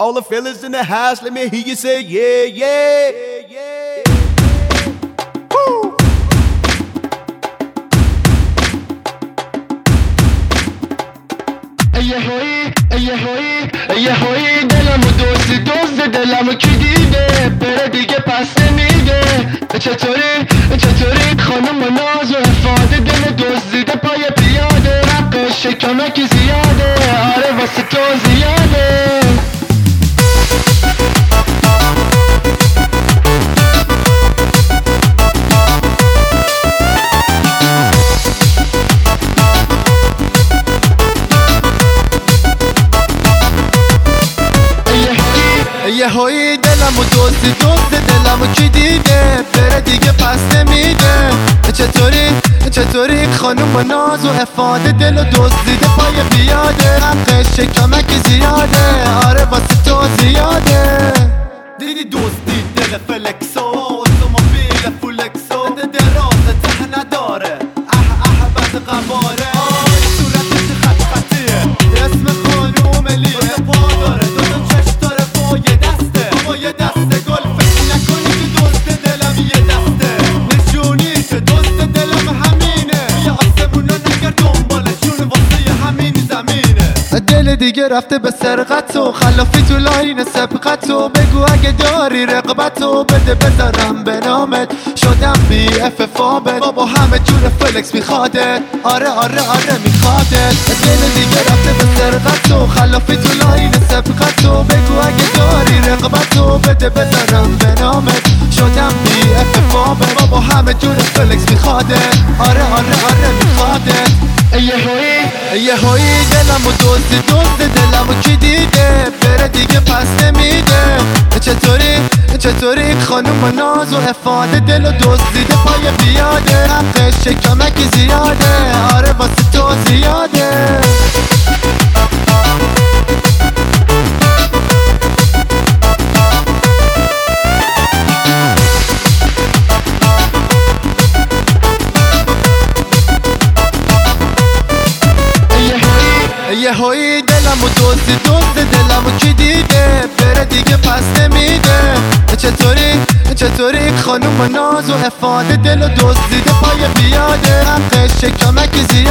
All the fellas in the house, let me hear you say yeah, yeah, yeah. Woo! یه هایی دلمو دوست دلمو کی دیده بره دیگه پس نمیده. چطوری خانم ناز و افاده دل دزدیده پای پیاده حق شکمکی زیاده آره واسه تو زیاده. یه هایی دلمو دوست دلمو کی دیده بره دیگه پس نمیده. چطوری خانوم با ناز و افاده دلو دزدیده پای پیاده حق شکمکی زیاده آره واسه تو زیاده. دیدی دزدی دل فلکسو اتومبیل فولکسو درازه ته نداره بعد قباره صورتش خطیه اسم خانوم لیه پا داره دو چشم داره با یه دسته گل فکر نکنی که دزد دلم یه دسته نشونی که دزد دلم همینه یه آسمونا نگر دنبالشون واسه همین زمینه. دل دیگه رفته به سرقت و خلافی تو لاین سبقت و بگو اگه داری رقبت و بده بزنم به نامت شدم بی اف فابت بابا همه جور فلکس میخوادت آره میخوادت. دل دیگه رفته به سرقت و خلافی تو لاین سبقت و بگو اگه داری رقبت و بده بزنم به نامت شدم بی اف فابت بابا همه جور فلکس میخوادت آره میخوادت. یه هایی دلمو دوست دلمو کی دیده بره دیگه پس نمیده. چطوری خانوم با ناز و افاده دلو دزدیده پای پیاده حق شکمکی زیاده آره واسه تو زیاده. یه هایی دلمو دوست دلمو کی دیده بره دیگه پس نمیده. چطوری خانوم با ناز و افاده دلو دزدیده پای پیاده حق شکمکی زیاده